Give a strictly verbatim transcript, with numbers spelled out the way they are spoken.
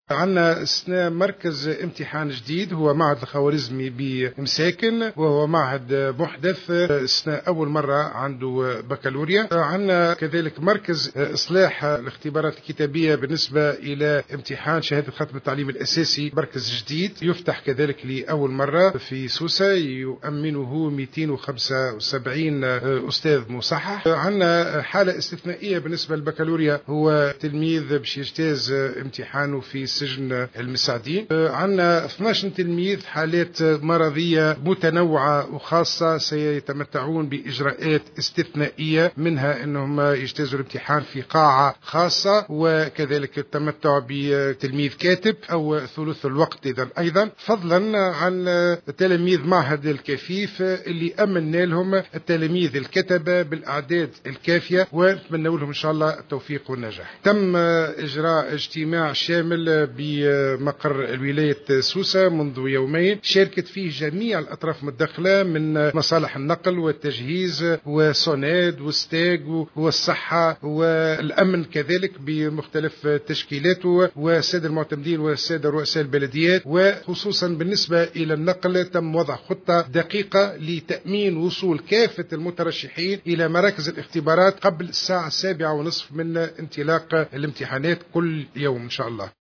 عندنا استثناء مركز امتحان جديد هو معهد الخوارزمي بمساكن، وهو معهد محدث استثناء أول مرة عنده بكالوريا. عندنا كذلك مركز إصلاح الاختبارات الكتابية بالنسبة إلى امتحان شهادة ختم التعليم الأساسي، مركز جديد يفتح كذلك لأول مرة في سوسة، يؤمنه مئتين وخمسة وسبعين أستاذ مصحح. عندنا حالة استثنائية بالنسبة للبكالوريا، هو تلميذ باش يجتاز امتحانه في سجن المساعدين. عندنا اثني عشر تلميذ حالات مرضية متنوعة وخاصة سيتمتعون بإجراءات استثنائية، منها أنهم يجتازوا الامتحان في قاعة خاصة، وكذلك التمتع بتلميذ كاتب أو ثلث الوقت إذا أيضا، فضلا عن تلاميذ معهد الكفيف اللي أمنا لهم التلاميذ الكتبة بالأعداد الكافية، ونتمنى لهم إن شاء الله التوفيق والنجاح. تم إجراء اجتماع شامل بمقر الولاية سوسة منذ يومين، شاركت فيه جميع الأطراف المدخلة من مصالح النقل والتجهيز وسوناد وستاج والصحة والأمن كذلك بمختلف تشكيلاته، والسادة المعتمدين والسادة رؤساء البلديات. وخصوصا بالنسبة إلى النقل تم وضع خطة دقيقة لتأمين وصول كافة المترشحين إلى مراكز الاختبارات قبل الساعة السابعة ونصف من انطلاق الامتحانات كل يوم إن شاء الله.